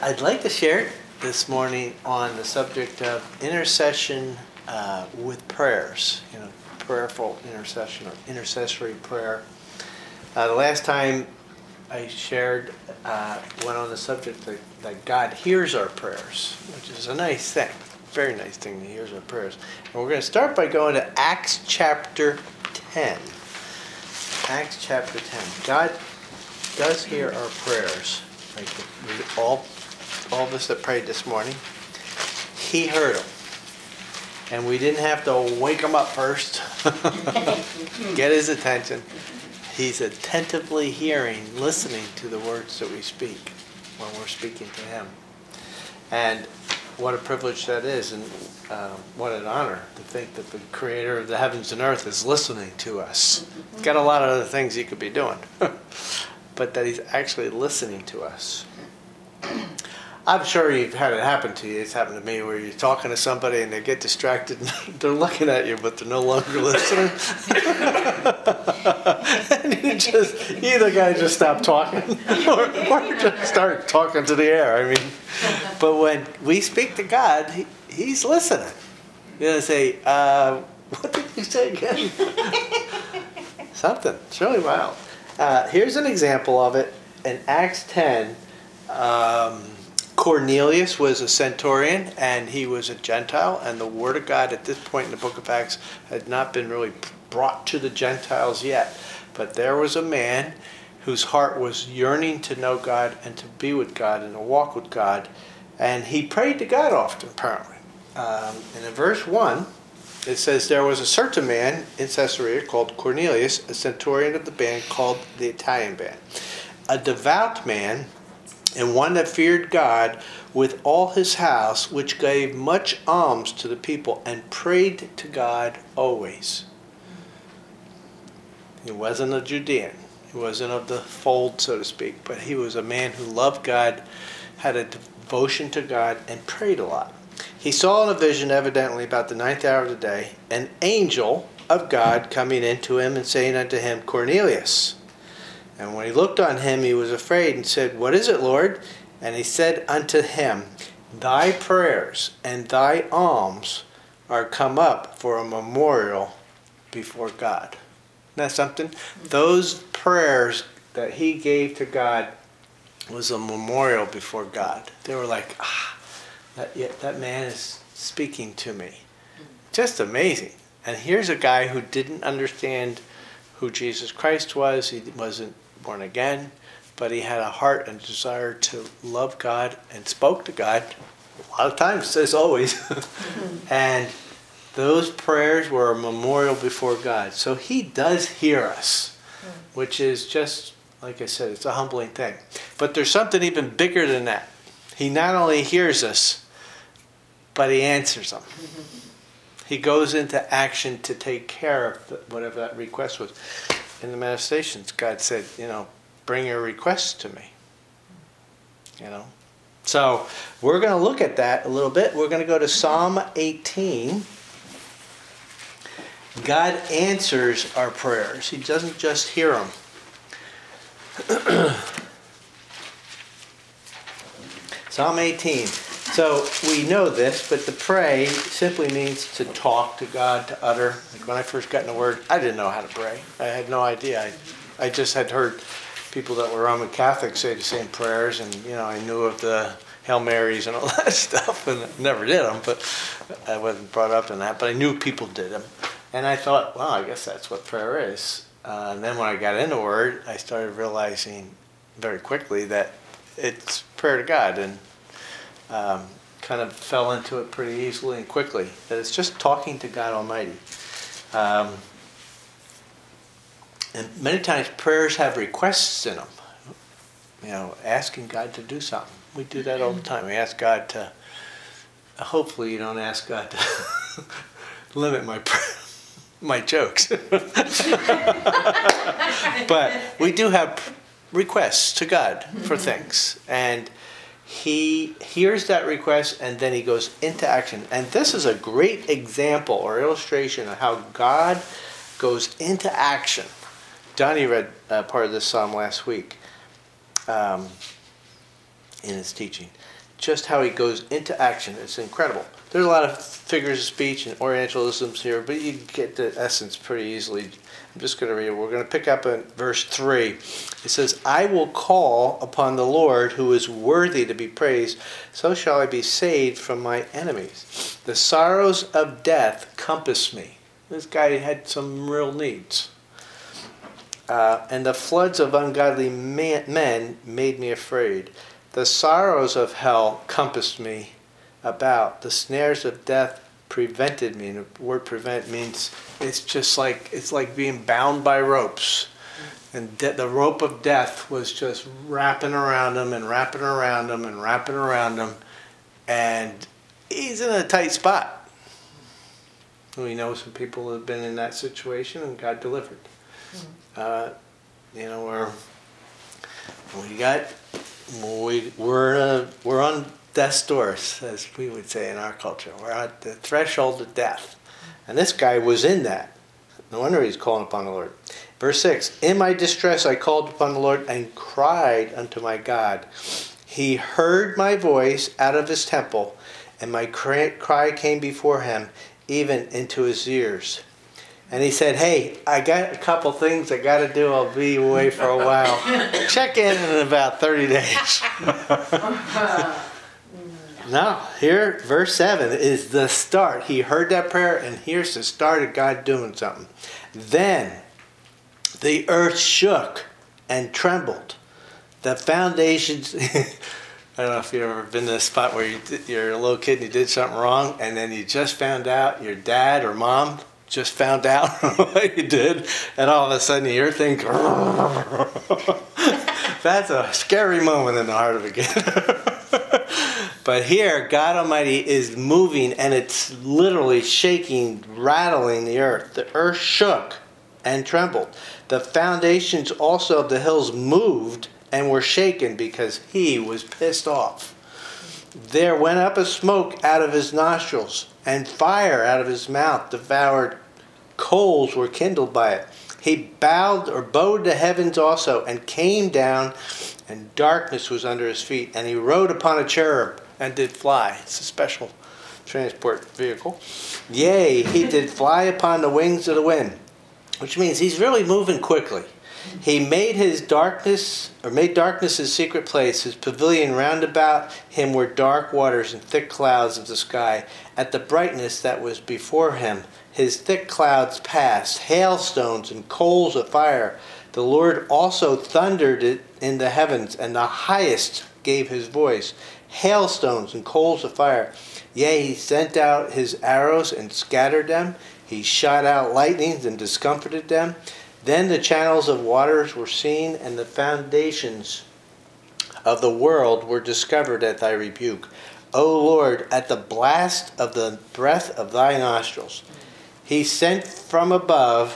I'd like to share this morning on the subject of intercession with prayers, prayerful intercession or intercessory prayer. The last time I shared went on the subject that God hears our prayers, which is a nice thing, very nice thing that He hears our prayers. And we're going to start by going to Acts chapter 10. Acts chapter 10. God does hear our prayers. Like all of us that prayed this morning, He heard them. And we didn't have to wake Him up first, get His attention. He's attentively hearing, listening to the words that we speak when we're speaking to Him. And what a privilege that is, and what an honor to think that the Creator of the heavens and earth is listening to us. He's got a lot of other things He could be doing, but that He's actually listening to us. I'm sure you've had it happen to you. It's happened to me where you're talking to somebody and they get distracted and they're looking at you, but they're no longer listening. And you either got to just stop talking or just start talking to the air. But when we speak to God, He's listening. You're going to say, what did you say again? Something. It's really wild. Here's an example of it in Acts 10. Cornelius was a centurion, and he was a Gentile, and the Word of God at this point in the book of Acts had not been really brought to the Gentiles yet. But there was a man whose heart was yearning to know God and to be with God and to walk with God, and he prayed to God often, apparently. And in verse 1, it says, there was a certain man in Caesarea called Cornelius, a centurion of the band called the Italian band, a devout man, and one that feared God with all his house, which gave much alms to the people, and prayed to God always. He wasn't a Judean. He wasn't of the fold, so to speak, but he was a man who loved God, had a devotion to God, and prayed a lot. He saw in a vision, evidently about the 9th hour of the day, an angel of God coming into him and saying unto him, Cornelius. And when he looked on him, he was afraid and said, What is it, Lord? And he said unto him, Thy prayers and thy alms are come up for a memorial before God. Isn't that something? Those prayers that he gave to God was a memorial before God. They were like, that man is speaking to me. Just amazing. And here's a guy who didn't understand who Jesus Christ was. He wasn't born again, but he had a heart and desire to love God and spoke to God a lot of times, as always. And those prayers were a memorial before God. So He does hear us, which is just, like I said, it's a humbling thing. But there's something even bigger than that. He not only hears us, but He answers them. He goes into action to take care of whatever that request was. In the manifestations, God said, bring your requests to me. So we're going to look at that a little bit. We're going to go to Psalm 18. God answers our prayers. He doesn't just hear them. Psalm 18. So we know this, but to pray simply means to talk to God, to utter. Like when I first got in the Word, I didn't know how to pray. I had no idea. I just had heard people that were Roman Catholics say the same prayers, and I knew of the Hail Marys and all that stuff, and I never did them, but I wasn't brought up in that. But I knew people did them, and I thought, well, I guess that's what prayer is. And then when I got in the Word, I started realizing very quickly that it's prayer to God, and kind of fell into it pretty easily and quickly, that it's just talking to God Almighty. And many times prayers have requests in them, asking God to do something. We do that all the time. We ask God to, hopefully you don't ask God to limit my jokes. But we do have requests to God for things, and He hears that request, and then He goes into action. And this is a great example or illustration of how God goes into action. Donnie read part of this psalm last week in his teaching. just how he goes into action. It's incredible. There's a lot of figures of speech and Orientalisms here, but you get the essence pretty easily. I'm just going to read it. We're going to pick up in verse 3. It says, I will call upon the Lord who is worthy to be praised, so shall I be saved from my enemies. The sorrows of death compass me. This guy had some real needs. And the floods of ungodly men made me afraid. The sorrows of hell compassed me about. The snares of death prevented me. And the word prevent means it's like being bound by ropes. And the rope of death was just wrapping around him and wrapping around him and wrapping around him. And he's in a tight spot. We know some people who have been in that situation and God delivered. We're on death's doors, as we would say in our culture. We're at the threshold of death. And this guy was in that. No wonder he's calling upon the Lord. Verse 6, in my distress I called upon the Lord and cried unto my God. He heard my voice out of his temple, and my cry came before him, even into his ears. And he said, hey, I got a couple things I got to do. I'll be away for a while. Check in about 30 days. Now, here, verse 7 is the start. He heard that prayer, and here's the start of God doing something. Then the earth shook and trembled. The foundations... I don't know if you've ever been to a spot where you're a little kid and you did something wrong, and then you just found out, your dad or mom just found out what you did, and all of a sudden you hear things. That's a scary moment in the heart of a kid. But here, God Almighty is moving, and it's literally shaking, rattling the earth. The earth shook and trembled. The foundations also of the hills moved and were shaken because he was pissed off. There went up a smoke out of his nostrils, and fire out of his mouth devoured. Coals were kindled by it. He bowed the heavens also, and came down, and darkness was under his feet. And he rode upon a cherub, and did fly. It's a special transport vehicle. Yea, he did fly upon the wings of the wind, which means he's really moving quickly. He made darkness his secret place. His pavilion round about him were dark waters and thick clouds of the sky. At the brightness that was before him, his thick clouds passed, hailstones and coals of fire. The Lord also thundered it in the heavens, and the highest gave his voice. Hailstones and coals of fire. Yea, he sent out his arrows and scattered them. He shot out lightnings and discomfited them. Then the channels of waters were seen, and the foundations of the world were discovered at thy rebuke. O Lord, at the blast of the breath of thy nostrils. He sent from above,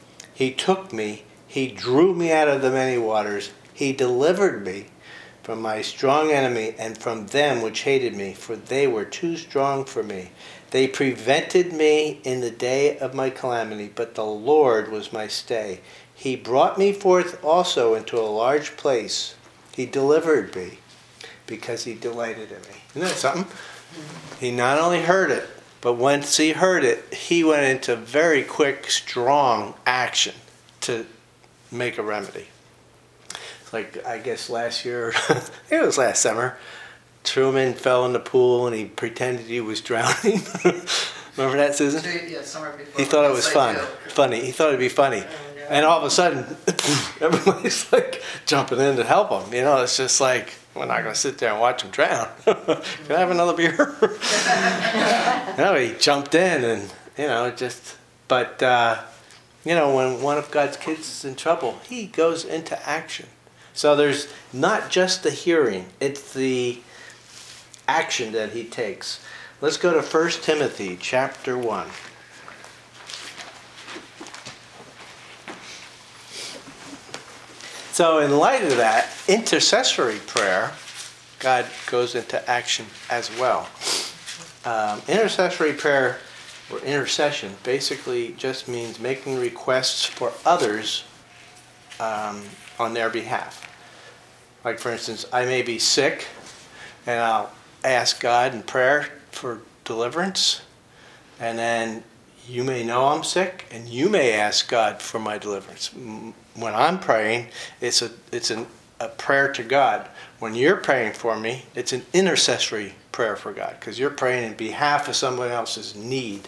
he took me, he drew me out of the many waters. He delivered me from my strong enemy and from them which hated me, for they were too strong for me. They prevented me in the day of my calamity, but the Lord was my stay. He brought me forth also into a large place. He delivered me because he delighted in me. Isn't that something? He not only heard it, but once he heard it, he went into very quick, strong action to make a remedy. It's like, I guess last year, it was last summer, Truman fell in the pool and he pretended he was drowning. Remember that, Susan? Yeah, summer before. He thought it was funny. He thought it'd be funny. And all of a sudden, everybody's like jumping in to help him. You know, it's just like, we're not going to sit there and watch him drown. Can I have another beer? No, he jumped in and, when one of God's kids is in trouble, he goes into action. So there's not just the hearing, it's the action that he takes. Let's go to 1 Timothy chapter 1. So in light of that, intercessory prayer, God goes into action as well. Intercessory prayer, or intercession, basically just means making requests for others on their behalf. Like, for instance, I may be sick, and I'll ask God in prayer for deliverance, and then you may know I'm sick, and you may ask God for my deliverance. When I'm praying, it's a prayer to God. When you're praying for me, it's an intercessory prayer for God, because you're praying in behalf of someone else's need.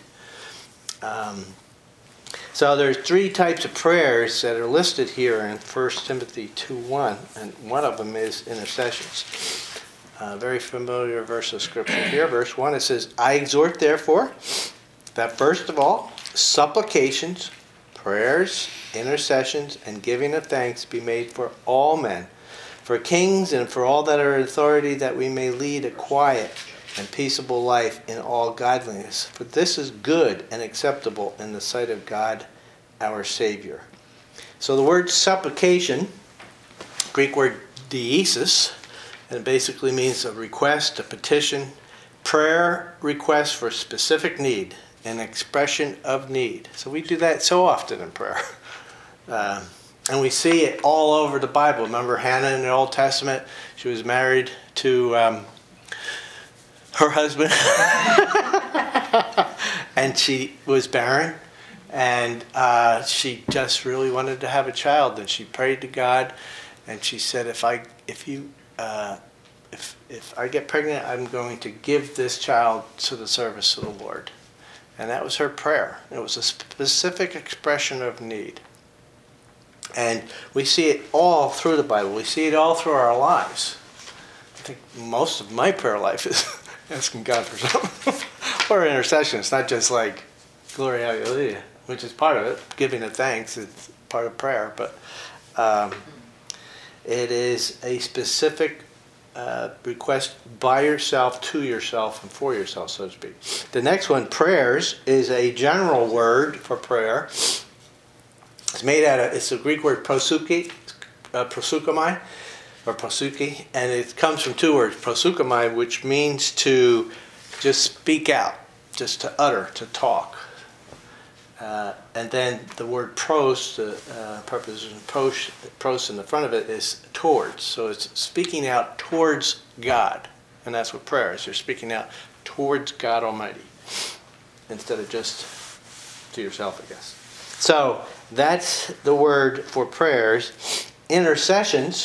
So there's 3 types of prayers that are listed here in 1 Timothy 2:1, and one of them is intercessions. Very familiar verse of Scripture here. Verse 1, it says, I exhort, therefore, that first of all, supplications, prayers, intercessions, and giving of thanks be made for all men, for kings and for all that are in authority, that we may lead a quiet and peaceable life in all godliness. For this is good and acceptable in the sight of God our Savior. So the word supplication, Greek word deesis, and it basically means a request, a petition, prayer request for specific need, an expression of need. So we do that so often in prayer. And we see it all over the Bible. Remember Hannah in the Old Testament? She was married to her husband. And she was barren. And she just really wanted to have a child. And she prayed to God. And she said, if I get pregnant, I'm going to give this child to the service of the Lord. And that was her prayer. It was a specific expression of need. And we see it all through the Bible. We see it all through our lives. I think most of my prayer life is asking God for something. Or intercession. It's not just like, glory, hallelujah, which is part of it. Giving of thanks is part of prayer. But it is a specific request by yourself, to yourself, and for yourself, so to speak. The next one, prayers, is a general word for prayer. It's made out of, it's the Greek word prosuki, prosukomai, or prosuki, and it comes from 2 words, prosukomai, which means to just speak out, just to utter, to talk. And then the word pros, the preposition pros in the front of it is towards. So it's speaking out towards God. And that's what prayer is. You're speaking out towards God Almighty instead of just to yourself, I guess. So that's the word for prayers. Intercessions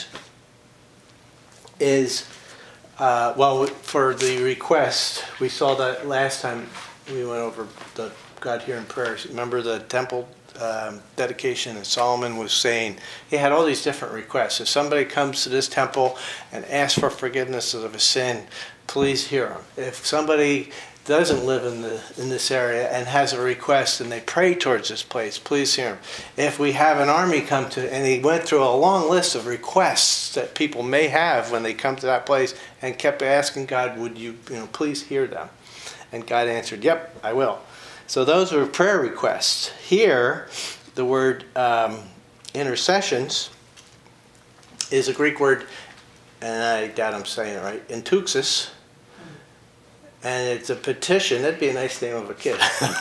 is, for the request, we saw that last time we went over the God hearing prayers. Remember the temple dedication, and Solomon was saying he had all these different requests. If somebody comes to this temple and asks for forgiveness of a sin, please hear them. If somebody doesn't live in this area and has a request and they pray towards this place, please hear them. If we have an army come to, and he went through a long list of requests that people may have when they come to that place, and kept asking God, would you please hear them? And God answered, yep, I will. So those were prayer requests. Here, the word intercessions is a Greek word, and I doubt I'm saying it right, entuxis, and it's a petition. That'd be a nice name of a kid.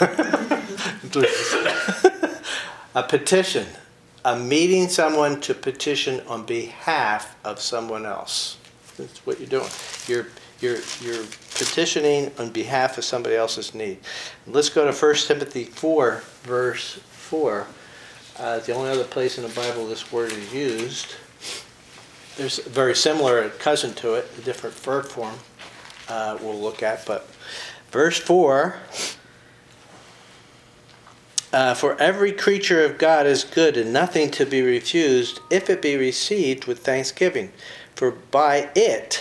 A petition. A meeting someone to petition on behalf of someone else. That's what you're doing. You're petitioning on behalf of somebody else's need. Let's go to 1 Timothy 4, verse 4. The only other place in the Bible this word is used. There's a very similar cousin to it, a different verb form we'll look at. But verse 4, for every creature of God is good and nothing to be refused if it be received with thanksgiving. For by it...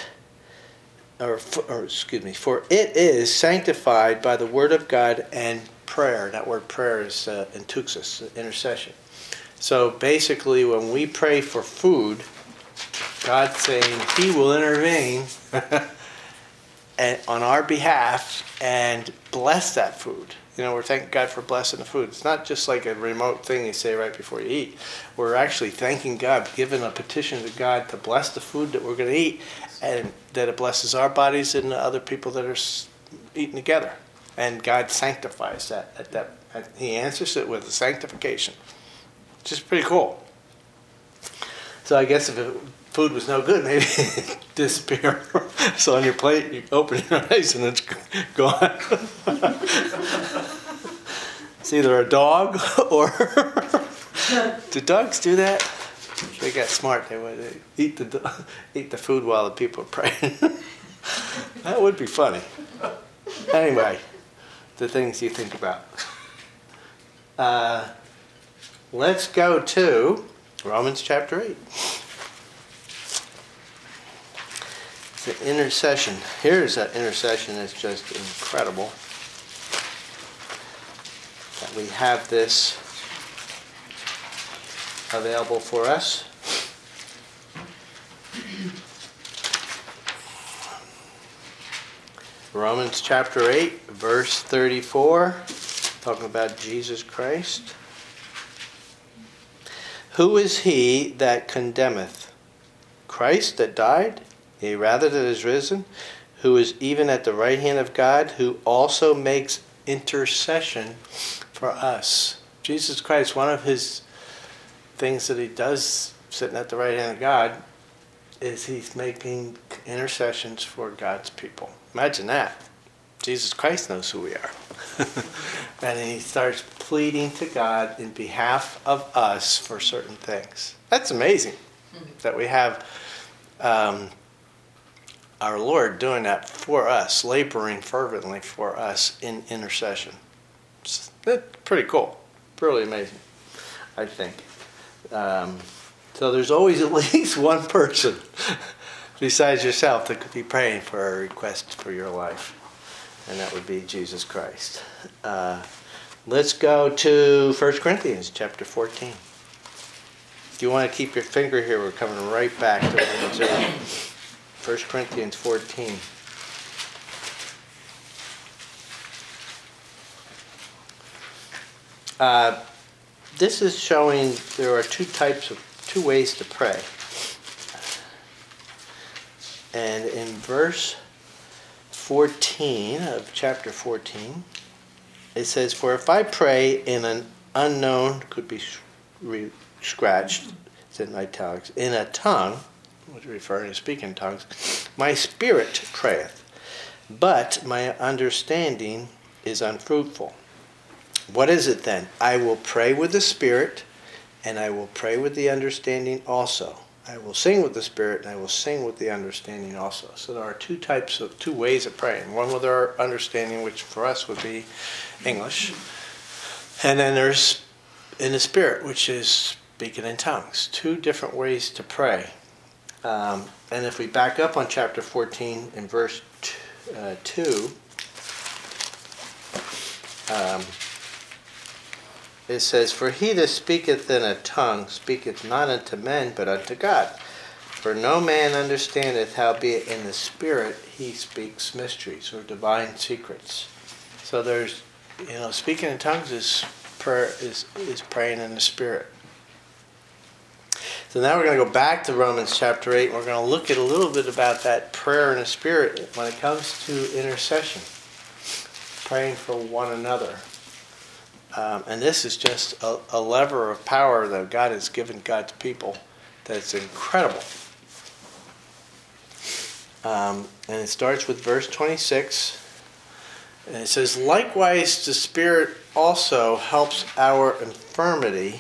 for it is sanctified by the word of God and prayer. That word prayer is entuxis, intercession. So basically, when we pray for food, God's saying He will intervene on our behalf and bless that food. We're thanking God for blessing the food. It's not just like a remote thing you say right before you eat. We're actually thanking God, giving a petition to God to bless the food that we're going to eat, and that it blesses our bodies and the other people that are eating together. And God sanctifies that. He answers it with a sanctification, which is pretty cool. So I guess if food was no good, maybe it disappear. So on your plate, you open your eyes and it's gone. It's either a dog or... Do dogs do that? If they got smart, they would eat the food while the people are praying. That would be funny. Anyway, the things you think about. Let's go to Romans chapter 8. It's an intercession. Here's an intercession that's just incredible. That we have this available for us. Romans chapter 8, verse 34, talking about Jesus Christ. Who is he that condemneth? Christ that died, yea, rather that is risen, who is even at the right hand of God, who also makes intercession for us. Jesus Christ, one of his things that he does sitting at the right hand of God is he's making intercessions for God's people. Imagine that. Jesus Christ knows who we are. And he starts pleading to God in behalf of us for certain things. That's amazing that we have our Lord doing that for us, laboring fervently for us in intercession. It's pretty cool. Really amazing, I think. So there's always at least one person besides yourself that could be praying for a request for your life, and that would be Jesus Christ. Let's go to 1 Corinthians chapter 14. If you want to keep your finger here, we're coming right back to Romans 8. 1 Corinthians 14. This is showing there are two ways to pray. And in verse 14 of chapter 14, it says, "For if I pray in an unknown," could be scratched, it's in italics, "in a tongue," which is referring to speaking tongues, "my spirit prayeth, but my understanding is unfruitful. What is it then? I will pray with the Spirit, and I will pray with the understanding also. I will sing with the Spirit, and I will sing with the understanding also." So there are two ways of praying. One with our understanding, which for us would be English. And then there's in the Spirit, which is speaking in tongues. Two different ways to pray. And if we back up on chapter 14 in verse 2, it says, "For he that speaketh in a tongue speaketh not unto men, but unto God. For no man understandeth, howbeit in the Spirit he speaks mysteries," or divine secrets. So there's, speaking in tongues is prayer, is praying in the Spirit. So now we're going to go back to Romans chapter 8, and we're going to look at a little bit about that prayer in the Spirit when it comes to intercession, praying for one another. And this is just a lever of power that God has given God's people that's incredible. And it starts with verse 26. And it says, "Likewise the Spirit also helps our infirmity,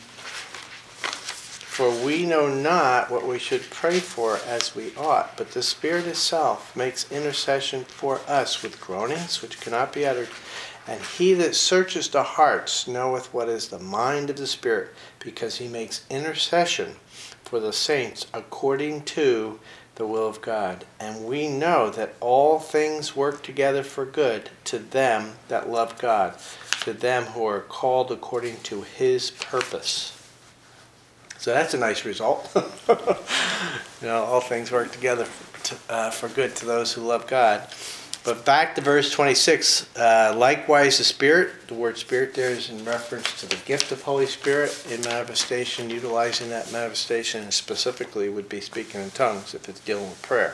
for we know not what we should pray for as we ought, but the Spirit itself makes intercession for us with groanings which cannot be uttered. And he that searches the hearts knoweth what is the mind of the Spirit, because he makes intercession for the saints according to the will of God. And we know that all things work together for good to them that love God, to them who are called according to his purpose." So that's a nice result. All things work together for good to those who love God. But back to verse 26, "Likewise the Spirit," the word Spirit there is in reference to the gift of Holy Spirit in manifestation, utilizing that manifestation, and specifically would be speaking in tongues if it's dealing with prayer.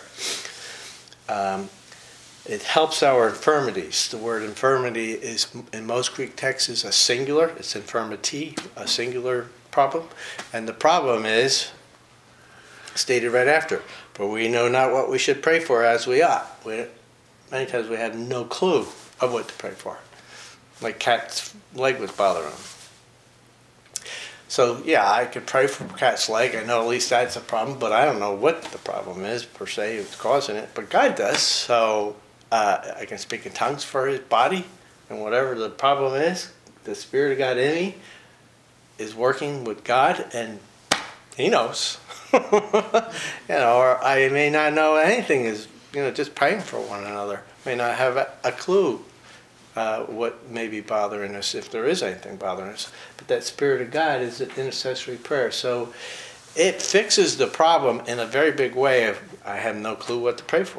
It helps our infirmities. The word infirmity is, in most Greek texts, is a singular. It's infirmity, a singular problem. And the problem is stated right after, for we know not what we should pray for as we ought. Many times we have no clue of what to pray for. Like Cat's leg was bothering him. So yeah, I could pray for Cat's leg. I know at least that's a problem, but I don't know what the problem is per se, who's causing it. But God does. So I can speak in tongues for his body, and whatever the problem is, the Spirit of God in me is working with God, and he knows. Or I may not know anything is, just praying for one another. May not have a clue what may be bothering us, if there is anything bothering us. But that Spirit of God is an intercessory prayer. So it fixes the problem in a very big way of I have no clue what to pray for.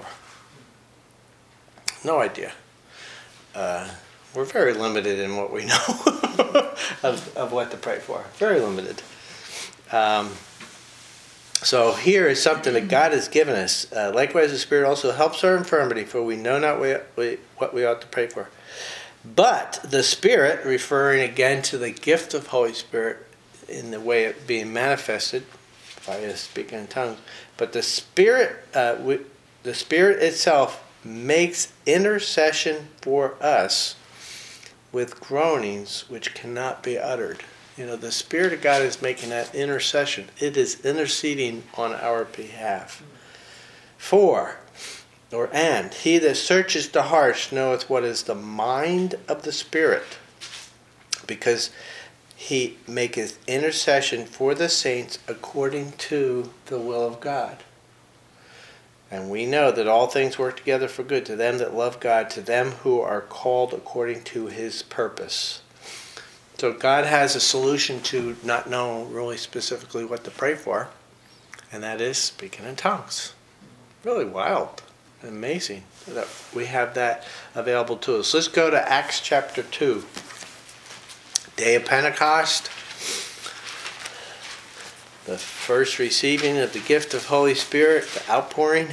No idea. We're very limited in what we know of what to pray for. Very limited. So here is something that God has given us. Likewise, the Spirit also helps our infirmity, for we know not what we ought to pray for. But the Spirit, referring again to the gift of Holy Spirit in the way of being manifested via speaking in tongues, but the Spirit itself makes intercession for us with groanings which cannot be uttered. The Spirit of God is making that intercession. It is interceding on our behalf. And he that searches the hearts knoweth what is the mind of the Spirit, because he maketh intercession for the saints according to the will of God. And we know that all things work together for good to them that love God, to them who are called according to his purpose. So God has a solution to not knowing really specifically what to pray for, and that is speaking in tongues. Really wild, amazing that we have that available to us. Let's go to Acts chapter 2. Day of Pentecost, the first receiving of the gift of Holy Spirit, the outpouring,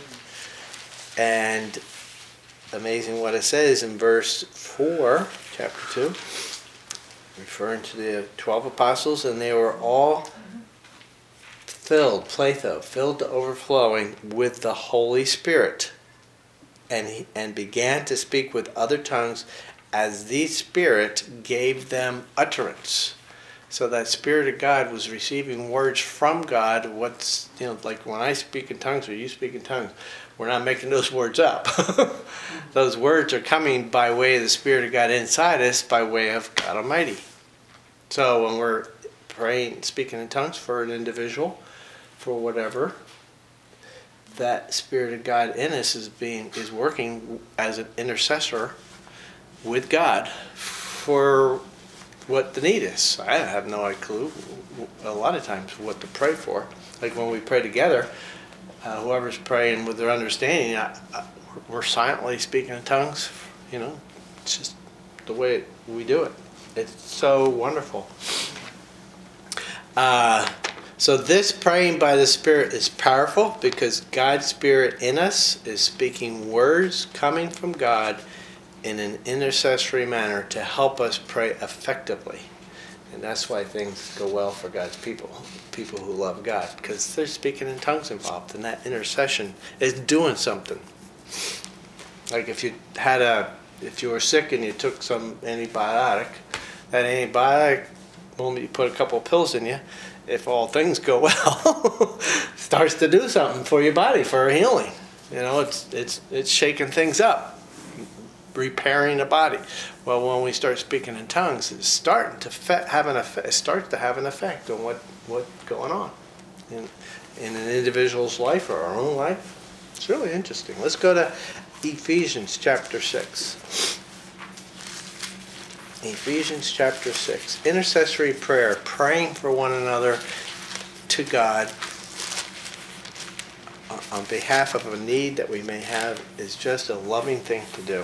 and amazing what it says in verse 4, chapter 2. Referring to the 12 apostles, and they were all filled to overflowing with the Holy Spirit, and began to speak with other tongues as the Spirit gave them utterance. So that Spirit of God was receiving words from God. What's, like when I speak in tongues or you speak in tongues, we're not making those words up. Those words are coming by way of the Spirit of God inside us, by way of God Almighty. So when we're praying, speaking in tongues for an individual, for whatever, that Spirit of God in us is working as an intercessor with God for what the need is. I have no clue a lot of times what to pray for. Like when we pray together, whoever's praying with their understanding, we're silently speaking in tongues. It's just the way we do it. It's so wonderful. So this praying by the Spirit is powerful because God's Spirit in us is speaking words coming from God in an intercessory manner to help us pray effectively. And that's why things go well for God's people who love God, because there's speaking in tongues involved, and that intercession is doing something. Like if you were sick and you took some antibiotic, that antibiotic, when you put a couple of pills in you, if all things go well, starts to do something for your body, for healing. It's shaking things up, repairing the body. Well, when we start speaking in tongues, it's starting to have an effect. It starts to have an effect on what's going on in an individual's life or our own life. It's really interesting. Let's go to Ephesians chapter 6. Ephesians chapter 6. Intercessory prayer, praying for one another to God on behalf of a need that we may have, is just a loving thing to do.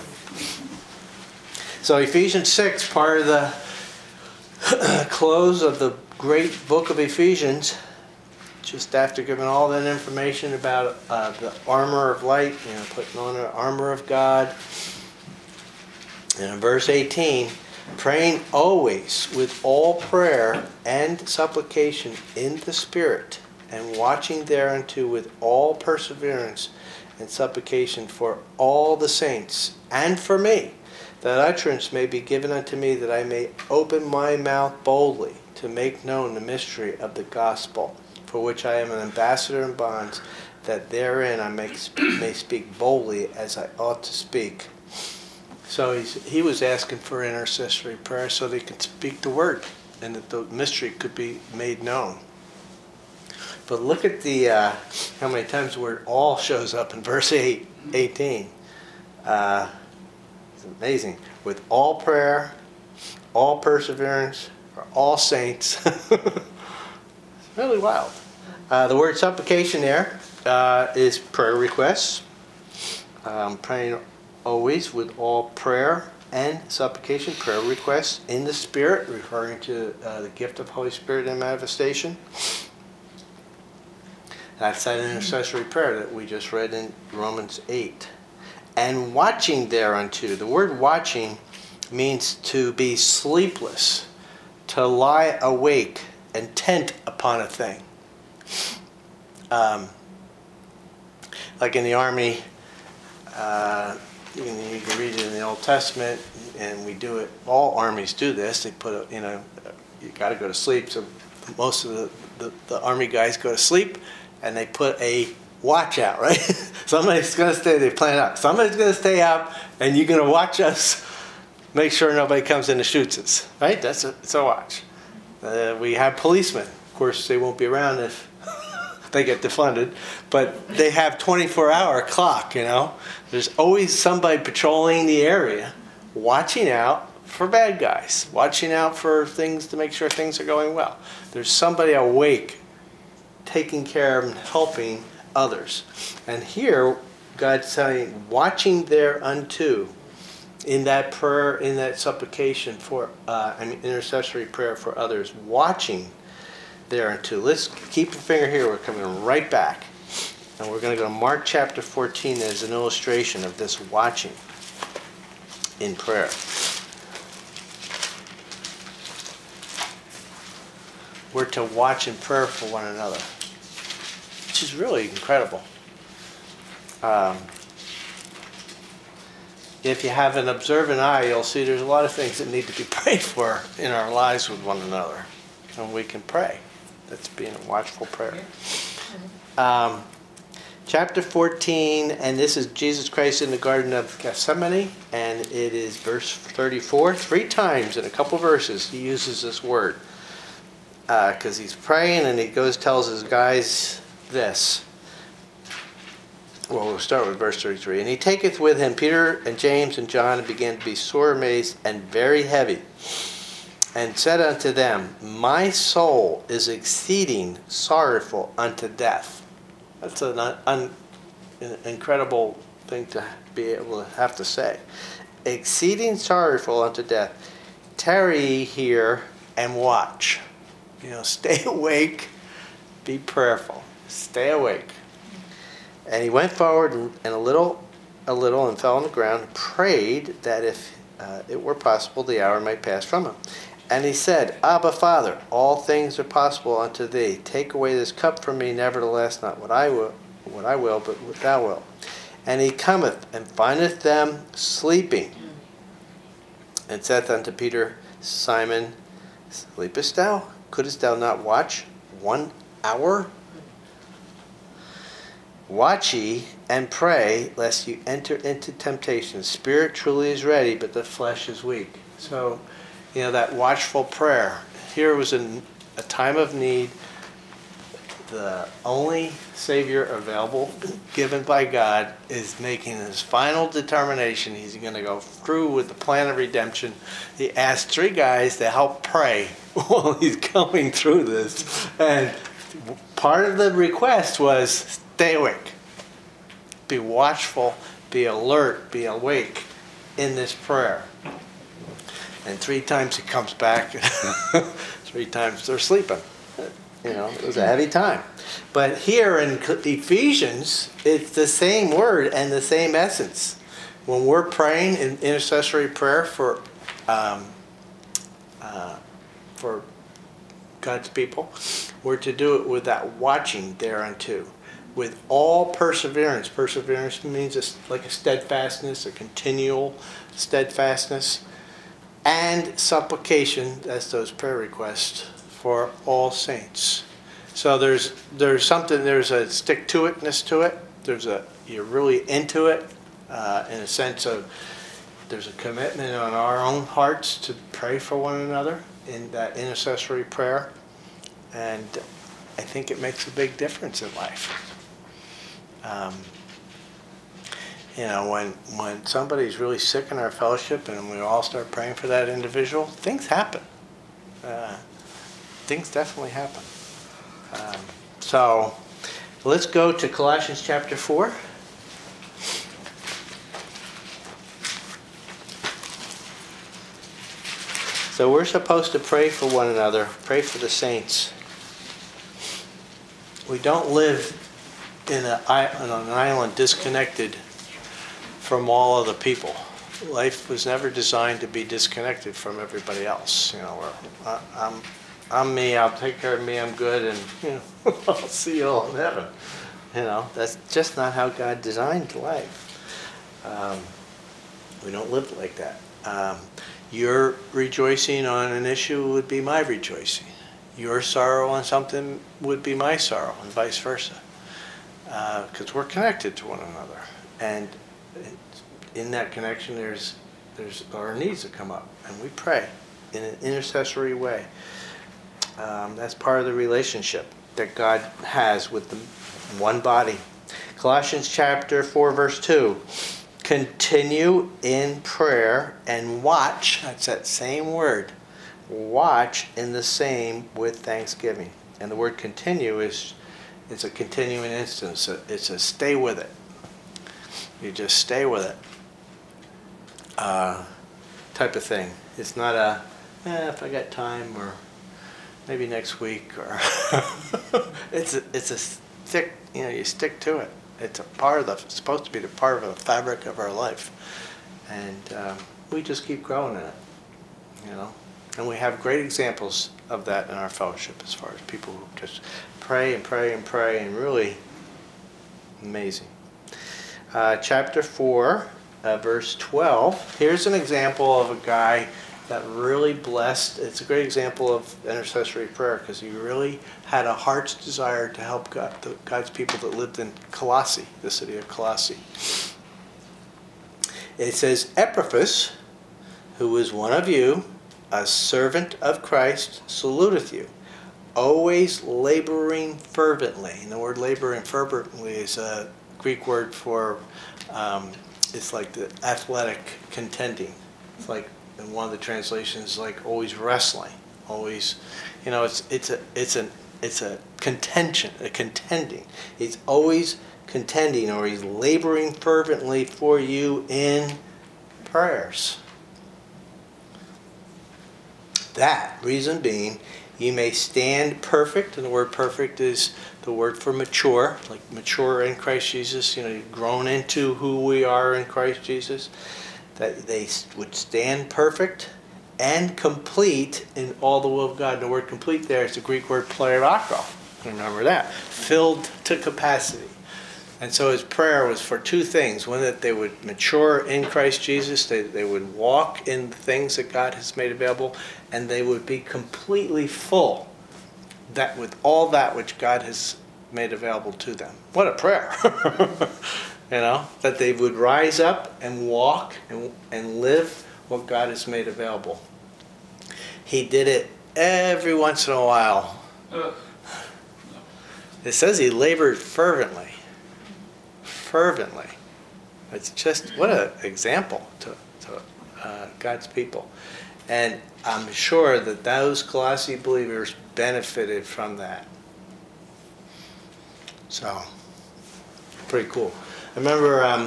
So Ephesians 6, part of the close of the great book of Ephesians, just after giving all that information about the armor of light, putting on the armor of God. And in verse 18, praying always with all prayer and supplication in the Spirit, and watching thereunto with all perseverance and supplication for all the saints, and for me, that utterance may be given unto me, that I may open my mouth boldly to make known the mystery of the gospel, for which I am an ambassador in bonds, that therein I may speak boldly as I ought to speak. So he was asking for intercessory prayer so they could speak the word and that the mystery could be made known. But look at the how many times the word all shows up in verse 18. It's amazing. With all prayer, all perseverance, for all saints. It's really wild. The word supplication there is prayer requests. Praying always with all prayer and supplication, prayer requests in the Spirit, referring to the gift of Holy Spirit and manifestation. That's that intercessory prayer that we just read in Romans 8. And watching thereunto. The word watching means to be sleepless, to lie awake, intent upon a thing. Like in the army, you can read it in the Old Testament, and we do it. All armies do this. They put you got to go to sleep. So most of the army guys go to sleep, and they put a watch out, right? Somebody's going to stay. They plan out. Somebody's going to stay up, and you're going to watch us. Make sure nobody comes in and shoots us, right? It's a watch. We have policemen. Of course, they won't be around if they get defunded, but they have 24-hour clock. There's always somebody patrolling the area, watching out for bad guys, watching out for things to make sure things are going well. There's somebody awake, taking care of and helping others. And here, God's saying, watching thereunto, in that prayer, in that supplication for, intercessory prayer for others, watching thereunto. Let's keep your finger here. We're coming right back. And we're going to go to Mark chapter 14 as an illustration of this watching in prayer. We're to watch in prayer for one another, which is really incredible. If you have an observant eye, you'll see there's a lot of things that need to be prayed for in our lives with one another. And we can pray. That's being a watchful prayer. Chapter 14, and this is Jesus Christ in the Garden of Gethsemane, and it is verse 34. 3 times in a couple verses he uses this word. Because he's praying and he tells his guys this. Well, we'll start with verse 33. And he taketh with him Peter and James and John, and began to be sore amazed and very heavy, and said unto them, My soul is exceeding sorrowful unto death. That's an incredible thing to be able to have to say. Exceeding sorrowful unto death. Tarry here and watch. Stay awake, be prayerful. Stay awake. And he went forward and a little, and fell on the ground, and prayed that if it were possible, the hour might pass from him. And he said, Abba, Father, all things are possible unto thee. Take away this cup from me, nevertheless, not what I will, but what thou wilt. And he cometh and findeth them sleeping, and saith unto Peter, Simon, sleepest thou? Couldst thou not watch 1 hour? Watch ye and pray, lest you enter into temptation. The spirit truly is ready, but the flesh is weak. So, that watchful prayer. Here was a time of need. The only Savior available, given by God, is making his final determination. He's going to go through with the plan of redemption. He asked 3 guys to help pray while he's going through this. And part of the request was, stay awake. Be watchful, be alert, be awake in this prayer. And 3 times he comes back, 3 times they're sleeping. It was a heavy time. But here in Ephesians, it's the same word and the same essence. When we're praying in intercessory prayer for God's people. We're to do it with that watching thereunto, with all perseverance. Perseverance means like a steadfastness, a continual steadfastness, and supplication, that's those prayer requests, for all saints. So there's a stick-to-itness to it. You're really into it, in a sense of there's a commitment on our own hearts to pray for one another in that intercessory prayer. And I think it makes a big difference in life. When somebody's really sick in our fellowship and we all start praying for that individual, things happen. Things definitely happen. So let's go to Colossians chapter 4. So we're supposed to pray for one another, pray for the saints. We don't live on an island disconnected from all other people. Life was never designed to be disconnected from everybody else. I'm me, I'll take care of me, I'm good, and I'll see you all in heaven. That's just not how God designed life. We don't live like that. Your rejoicing on an issue would be my rejoicing. Your sorrow on something would be my sorrow, and vice versa. Because we're connected to one another. And in that connection, there's our needs that come up. And we pray in an intercessory way. That's part of the relationship that God has with the one body. Colossians chapter 4, verse 2. Continue in prayer and watch, that's that same word, watch in the same with thanksgiving. And the word continue it's a continuing instance. It's a stay with it. You just stay with it type of thing. It's not if I got time, or maybe next week, or it's a stick. You stick to it. It's it's supposed to be the part of the fabric of our life, and we just keep growing in it. And we have great examples of that in our fellowship, as far as people who just pray and pray and pray, and really amazing. Chapter 4, verse 12. Here's an example of a guy that really blessed. It's a great example of intercessory prayer, because he really had a heart's desire to help God's people that lived in Colossae, the city of Colossae. It says, Epaphras, who is one of you, a servant of Christ, saluteth you, always laboring fervently. And the word laboring fervently is a Greek word for, it's like the athletic contending. It's like, in one of the translations, like always wrestling, always, it's a contention, a contending. He's always contending, or he's laboring fervently for you in prayers. That reason being, you may stand perfect, and the word perfect is the word for mature, like mature in Christ Jesus. You've grown into who we are in Christ Jesus. That they would stand perfect and complete in all the will of God. And the word complete there is the Greek word plerako. Remember that. Filled to capacity. And so his prayer was for two things. One, that they would mature in Christ Jesus. They would walk in the things that God has made available. And they would be completely full with all that which God has made available to them. What a prayer. That they would rise up and walk and live what God has made available. He did it every once in a while. It says he labored fervently. Fervently. It's just, what an example to God's people. And I'm sure that those Colossae believers benefited from that. So, pretty cool. I remember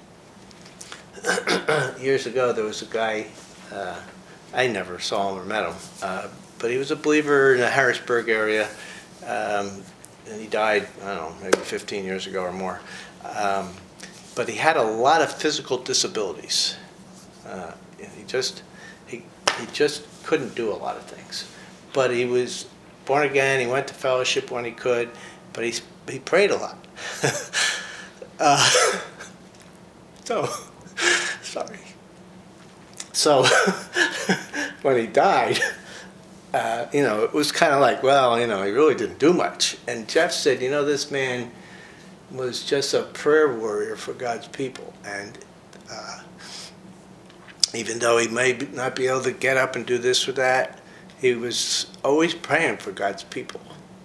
years ago there was a guy, I never saw him or met him, but he was a believer in the Harrisburg area, and he died, I don't know, maybe 15 years ago or more. But he had a lot of physical disabilities. He just couldn't do a lot of things. But he was born again. He went to fellowship when he could, but he prayed a lot. So, sorry. So, when he died, it was kind of like, well, he really didn't do much. And Jeff said, this man was just a prayer warrior for God's people. And even though he may not be able to get up and do this or that, he was always praying for God's people.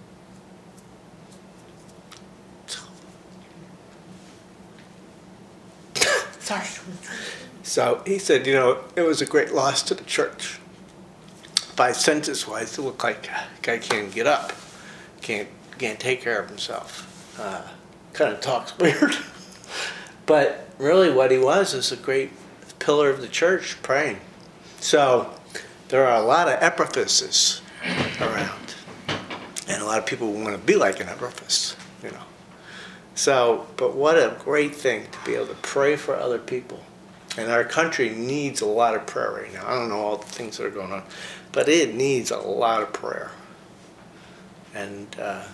Sorry. So he said, it was a great loss to the church. By census-wise, it looked like a guy can't get up, can't take care of himself. Kind of talks weird. But really what he was is a great pillar of the church, praying. So there are a lot of Epaphroditus around. And a lot of people want to be like an Epaphras, So, but what a great thing to be able to pray for other people. And our country needs a lot of prayer right now. I don't know all the things that are going on, but it needs a lot of prayer. And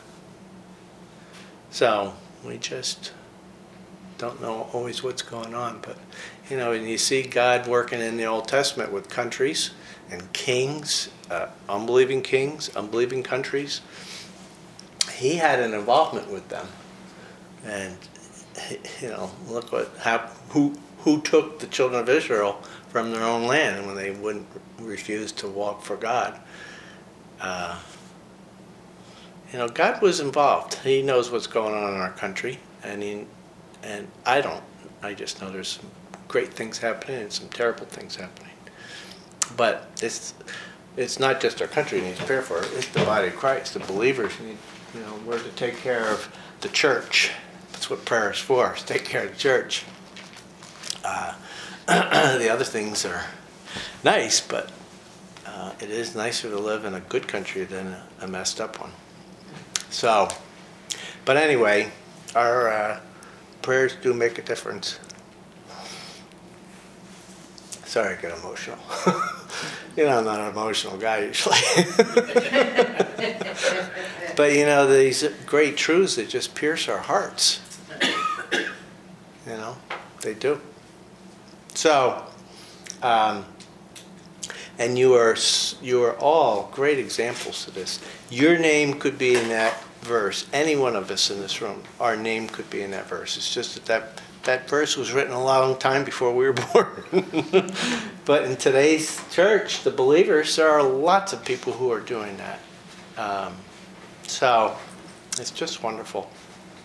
so we just don't know always what's going on. But, and you see God working in the Old Testament with countries and kings, unbelieving countries. He had an involvement with them. And, look who took the children of Israel from their own land when they wouldn't refuse to walk for God. God was involved. He knows what's going on in our country, and I don't. I just know there's some great things happening and some terrible things happening. But it's not just our country needs prayer for. It's the body of Christ. The believers need. We're to take care of the church. That's what prayer is for. Is take care of the church. The other things are nice, but it is nicer to live in a good country than a messed up one. So, but anyway, our prayers do make a difference. Sorry, I get emotional. I'm not an emotional guy usually. But these great truths that just pierce our hearts. They do. So, and you are all great examples to this. Your name could be in that verse. Any one of us in this room, our name could be in that verse. It's just that verse was written a long time before we were born. But in today's church, the believers, there are lots of people who are doing that. So it's just wonderful.